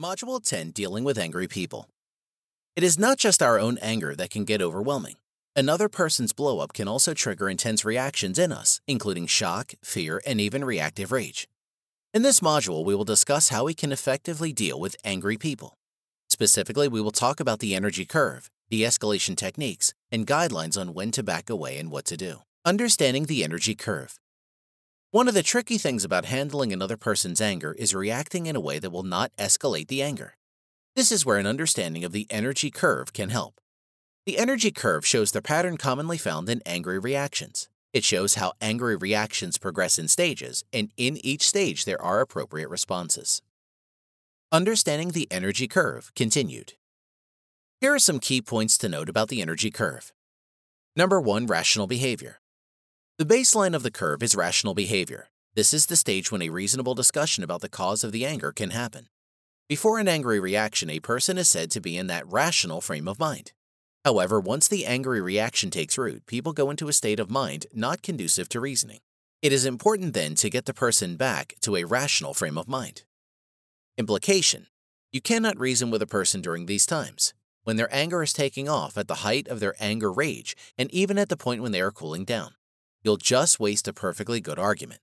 Module 10, Dealing with Angry People. It is not just our own anger that can get overwhelming. Another person's blow-up can also trigger intense reactions in us, including shock, fear, and even reactive rage. In this module, we will discuss how we can effectively deal with angry people. Specifically, we will talk about the energy curve, de-escalation techniques, and guidelines on when to back away and what to do. Understanding the energy curve. One of the tricky things about handling another person's anger is reacting in a way that will not escalate the anger. This is where an understanding of the energy curve can help. The energy curve shows the pattern commonly found in angry reactions. It shows how angry reactions progress in stages, and in each stage there are appropriate responses. Understanding the energy curve continued. Here are some key points to note about the energy curve. Number 1, rational behavior. The baseline of the curve is rational behavior. This is the stage when a reasonable discussion about the cause of the anger can happen. Before an angry reaction, a person is said to be in that rational frame of mind. However, once the angry reaction takes root, people go into a state of mind not conducive to reasoning. It is important then to get the person back to a rational frame of mind. Implication. You cannot reason with a person during these times, when their anger is taking off at the height of their anger rage and even at the point when they are cooling down. You'll just waste a perfectly good argument.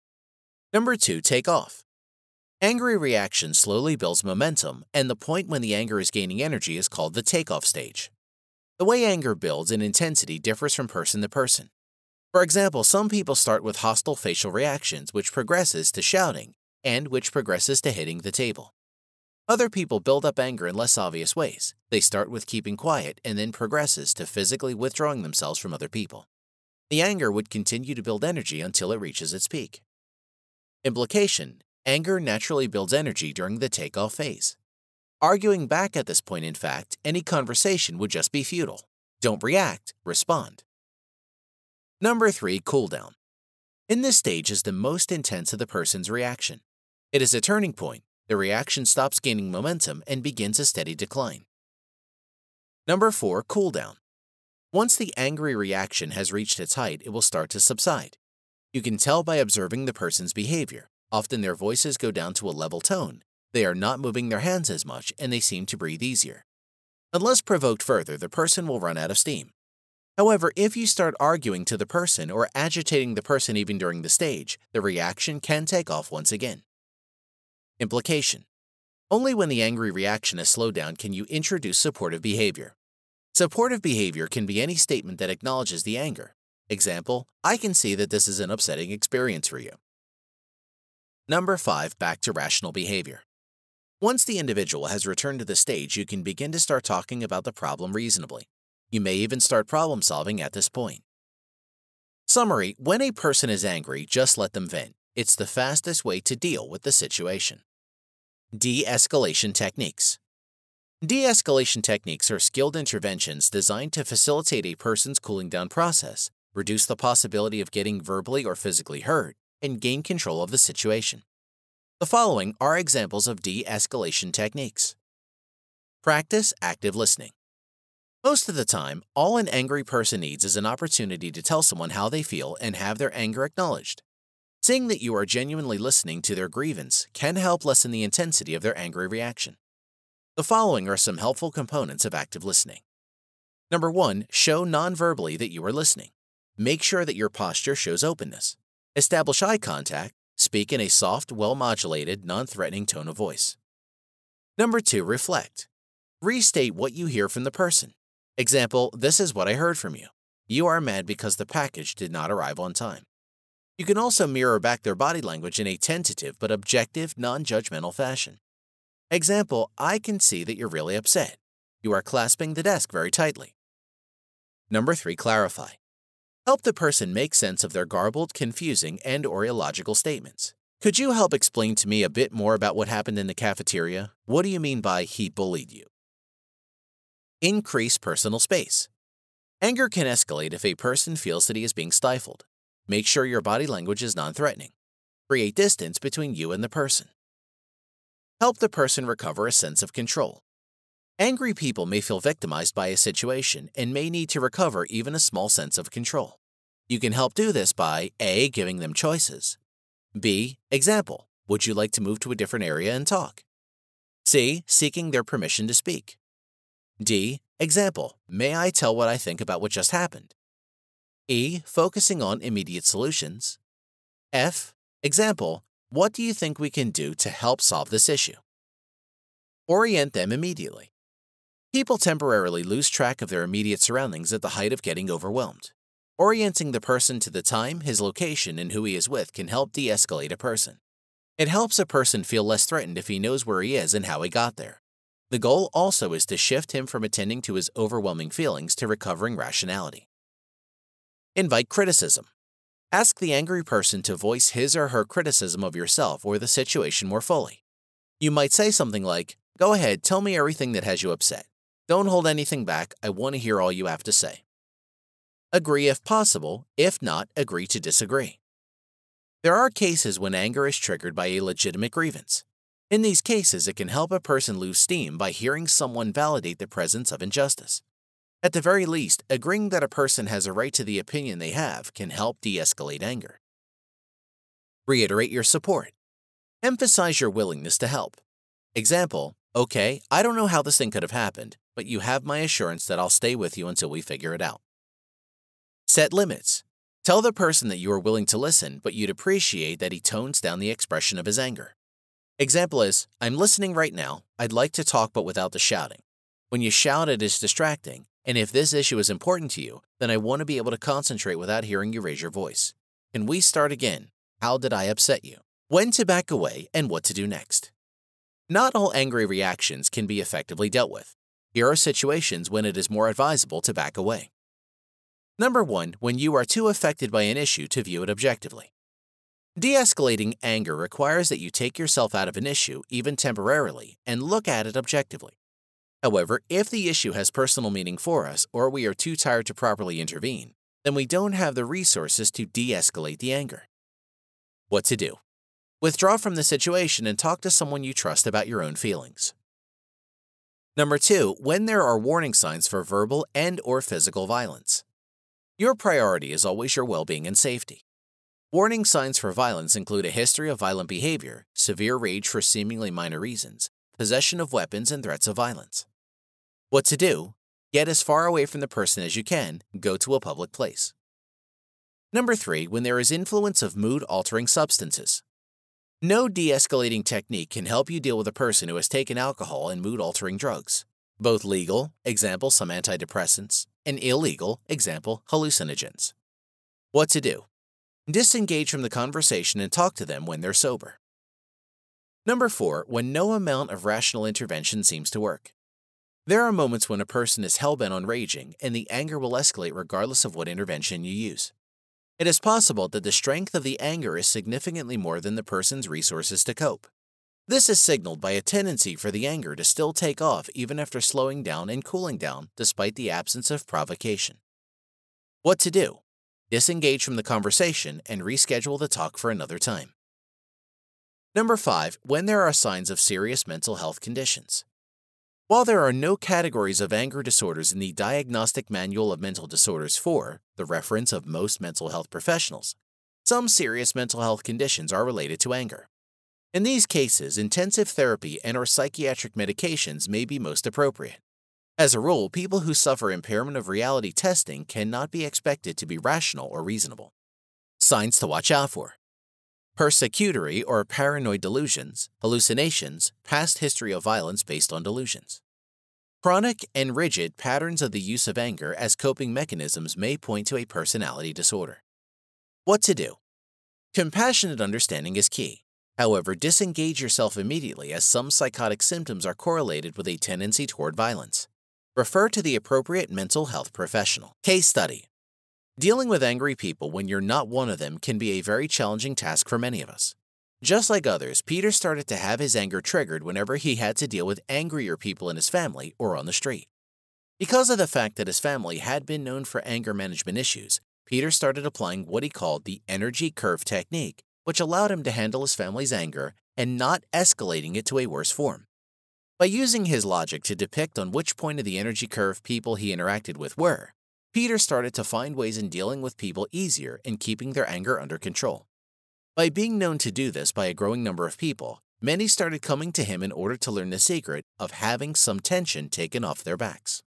Number 2, take off. Angry reaction slowly builds momentum, and the point when the anger is gaining energy is called the takeoff stage. The way anger builds in intensity differs from person to person. For example, some people start with hostile facial reactions, which progresses to shouting, and which progresses to hitting the table. Other people build up anger in less obvious ways. They start with keeping quiet and then progresses to physically withdrawing themselves from other people. The anger would continue to build energy until it reaches its peak. Implication. Anger naturally builds energy during the takeoff phase. Arguing back at this point, in fact, any conversation would just be futile. Don't react, respond. Number 3, cool down. In this stage is the most intense of the person's reaction. It is a turning point. The reaction stops gaining momentum and begins a steady decline. Number 4, cool down. Once the angry reaction has reached its height, it will start to subside. You can tell by observing the person's behavior. Often their voices go down to a level tone. They are not moving their hands as much, and they seem to breathe easier. Unless provoked further, the person will run out of steam. However, if you start arguing to the person or agitating the person even during the stage, the reaction can take off once again. Implication. Only when the angry reaction has slowed down can you introduce supportive behavior. Supportive behavior can be any statement that acknowledges the anger. Example, I can see that this is an upsetting experience for you. Number 5, back to rational behavior. Once the individual has returned to the stage, you can begin to start talking about the problem reasonably. You may even start problem solving at this point. Summary, when a person is angry, just let them vent. It's the fastest way to deal with the situation. De-escalation techniques. De-escalation techniques are skilled interventions designed to facilitate a person's cooling down process, reduce the possibility of getting verbally or physically hurt, and gain control of the situation. The following are examples of de-escalation techniques. Practice active listening. Most of the time, all an angry person needs is an opportunity to tell someone how they feel and have their anger acknowledged. Seeing that you are genuinely listening to their grievance can help lessen the intensity of their angry reaction. The following are some helpful components of active listening. Number 1, show non-verbally that you are listening. Make sure that your posture shows openness. Establish eye contact. Speak in a soft, well-modulated, non-threatening tone of voice. Number 2, reflect. Restate what you hear from the person. Example, this is what I heard from you. You are mad because the package did not arrive on time. You can also mirror back their body language in a tentative but objective, non-judgmental fashion. Example, I can see that you're really upset. You are clasping the desk very tightly. Number 3, clarify. Help the person make sense of their garbled, confusing, and/or illogical statements. Could you help explain to me a bit more about what happened in the cafeteria? What do you mean by he bullied you? Increase personal space. Anger can escalate if a person feels that he is being stifled. Make sure your body language is non-threatening. Create distance between you and the person. Help the person recover a sense of control. Angry people may feel victimized by a situation and may need to recover even a small sense of control. You can help do this by A. Giving them choices. B. Example, would you like to move to a different area and talk? C. Seeking their permission to speak. D. Example, may I tell what I think about what just happened? E. Focusing on immediate solutions. F. Example, what do you think we can do to help solve this issue? Orient them immediately. People temporarily lose track of their immediate surroundings at the height of getting overwhelmed. Orienting the person to the time, his location, and who he is with can help de-escalate a person. It helps a person feel less threatened if he knows where he is and how he got there. The goal also is to shift him from attending to his overwhelming feelings to recovering rationality. Invite criticism. Ask the angry person to voice his or her criticism of yourself or the situation more fully. You might say something like, "Go ahead, tell me everything that has you upset. Don't hold anything back, I want to hear all you have to say." Agree if possible, if not, agree to disagree. There are cases when anger is triggered by a legitimate grievance. In these cases, it can help a person lose steam by hearing someone validate the presence of injustice. At the very least, agreeing that a person has a right to the opinion they have can help de-escalate anger. Reiterate your support. Emphasize your willingness to help. Example, okay, I don't know how this thing could have happened, but you have my assurance that I'll stay with you until we figure it out. Set limits. Tell the person that you are willing to listen, but you'd appreciate that he tones down the expression of his anger. Example is, I'm listening right now, I'd like to talk but without the shouting. When you shout, it is distracting, and if this issue is important to you, then I want to be able to concentrate without hearing you raise your voice. Can we start again? How did I upset you? When to back away and what to do next. Not all angry reactions can be effectively dealt with. Here are situations when it is more advisable to back away. Number 1, when you are too affected by an issue to view it objectively. De-escalating anger requires that you take yourself out of an issue, even temporarily, and look at it objectively. However, if the issue has personal meaning for us or we are too tired to properly intervene, then we don't have the resources to de-escalate the anger. What to do? Withdraw from the situation and talk to someone you trust about your own feelings. Number 2, when there are warning signs for verbal and/or physical violence. Your priority is always your well-being and safety. Warning signs for violence include a history of violent behavior, severe rage for seemingly minor reasons, possession of weapons, and threats of violence. What to do? Get as far away from the person as you can, go to a public place. Number 3, when there is influence of mood-altering substances. No de-escalating technique can help you deal with a person who has taken alcohol and mood-altering drugs. Both legal, example some antidepressants, and illegal, example hallucinogens. What to do? Disengage from the conversation and talk to them when they're sober. Number 4, when no amount of rational intervention seems to work. There are moments when a person is hell-bent on raging and the anger will escalate regardless of what intervention you use. It is possible that the strength of the anger is significantly more than the person's resources to cope. This is signaled by a tendency for the anger to still take off even after slowing down and cooling down despite the absence of provocation. What to do? Disengage from the conversation and reschedule the talk for another time. Number 5, when there are signs of serious mental health conditions. While there are no categories of anger disorders in the Diagnostic Manual of Mental Disorders 4, the reference of most mental health professionals, some serious mental health conditions are related to anger. In these cases, intensive therapy and/or psychiatric medications may be most appropriate. As a rule, people who suffer impairment of reality testing cannot be expected to be rational or reasonable. Signs to watch out for. Persecutory or paranoid delusions, hallucinations, past history of violence based on delusions. Chronic and rigid patterns of the use of anger as coping mechanisms may point to a personality disorder. What to do? Compassionate understanding is key. However, disengage yourself immediately as some psychotic symptoms are correlated with a tendency toward violence. Refer to the appropriate mental health professional. Case study. Dealing with angry people when you're not one of them can be a very challenging task for many of us. Just like others, Peter started to have his anger triggered whenever he had to deal with angrier people in his family or on the street. Because of the fact that his family had been known for anger management issues, Peter started applying what he called the energy curve technique, which allowed him to handle his family's anger and not escalating it to a worse form. By using his logic to depict on which point of the energy curve people he interacted with were, Peter started to find ways in dealing with people easier and keeping their anger under control. By being known to do this by a growing number of people, Many started coming to him in order to learn the secret of having some tension taken off their backs.